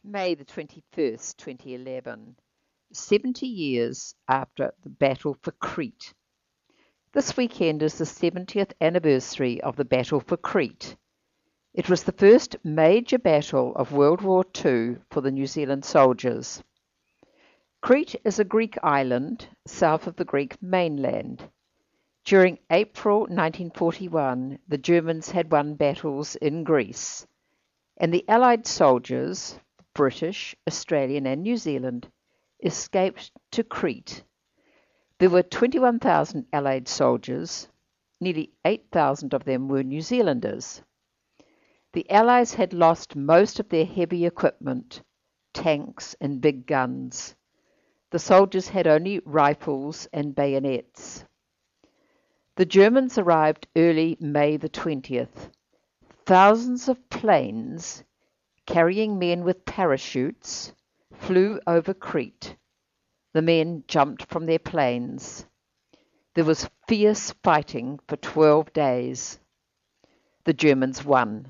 May the 21st, 2011, 70 years after the battle for Crete. This weekend is the 70th anniversary of the Battle for Crete. It was the first major battle of World War II for the New Zealand soldiers. Crete is a Greek island south of the Greek mainland. During April 1941, the Germans had won battles in Greece, and the Allied soldiers, British, Australian, and New Zealand, escaped to Crete. There were 21,000 Allied soldiers. Nearly 8,000 of them were New Zealanders. The Allies had lost most of their heavy equipment, tanks and big guns. The soldiers had only rifles and bayonets. The Germans arrived early May the 20th. Thousands of planes, carrying men with parachutes, flew over Crete. The men jumped from their planes. There was fierce fighting for 12 days. The Germans won.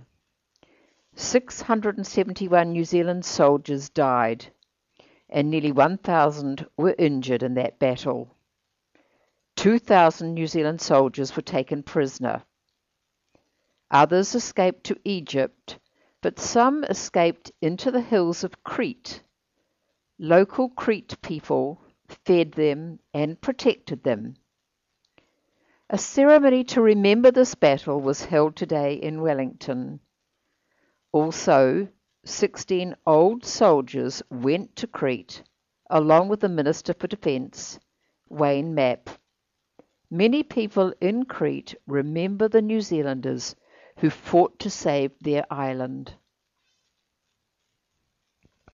671 New Zealand soldiers died, and nearly 1,000 were injured in that battle. 2,000 New Zealand soldiers were taken prisoner. Others escaped to Egypt, but some escaped into the hills of Crete. Local Crete people fed them and protected them. A ceremony to remember this battle was held today in Wellington. Also, 16 old soldiers went to Crete, along with the Minister for Defence, Wayne Mapp. Many people in Crete remember the New Zealanders who fought to save their island.